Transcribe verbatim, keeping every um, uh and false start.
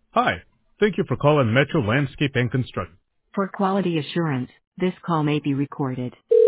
Hi. Thank you for calling Metro Landscape and Construction. For quality assurance, this call may be recorded.